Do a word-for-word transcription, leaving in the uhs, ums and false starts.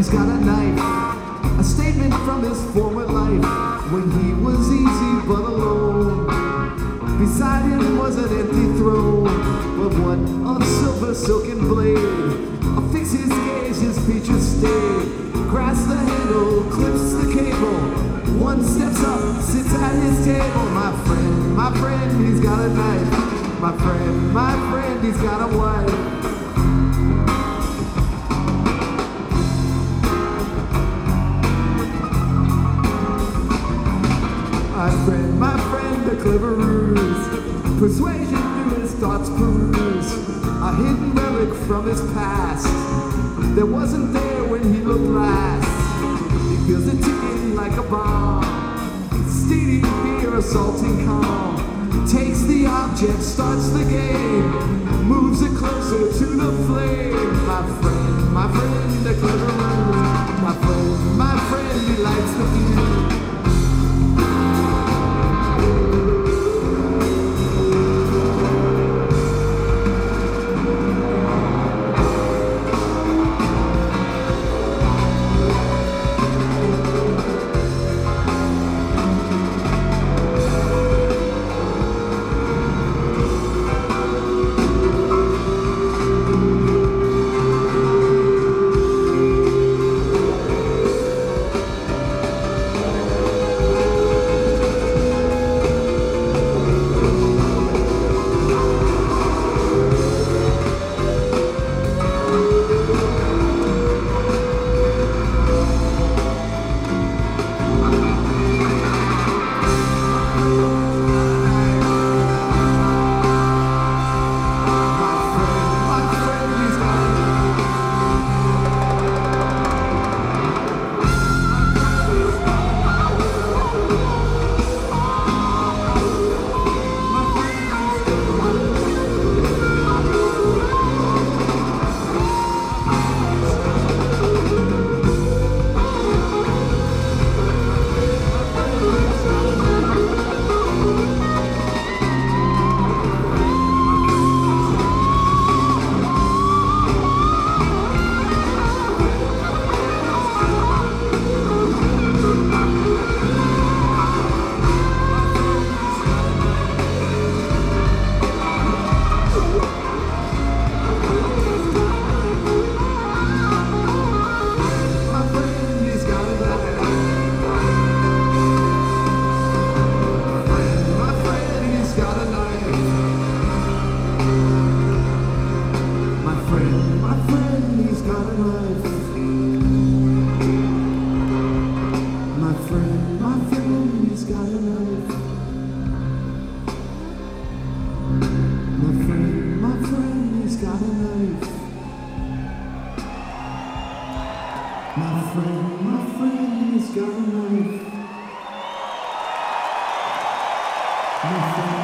he's got a knife, a statement from his former life, when he was easy but alone. Beside him was an empty throne, but one of silver silken blade. Affix his gaze, his features stay, grasps the handle, clips the cable. One steps up, sits at his table. My friend, my friend, he's got a knife. My friend, my friend, he's got a wife. My friend, my friend, a clever ruse, persuasion through his thoughts peruse, a hidden relic from his past that wasn't there when he looked last. He feels it ticking like a bomb, steady fear, assaulting calm, takes the object, starts the game, moves it closer to the flame. My friend, my friend, a clever ruse, my friend, my friend, he lights the fuse. My friend, my friend, he's got a knife. My friend.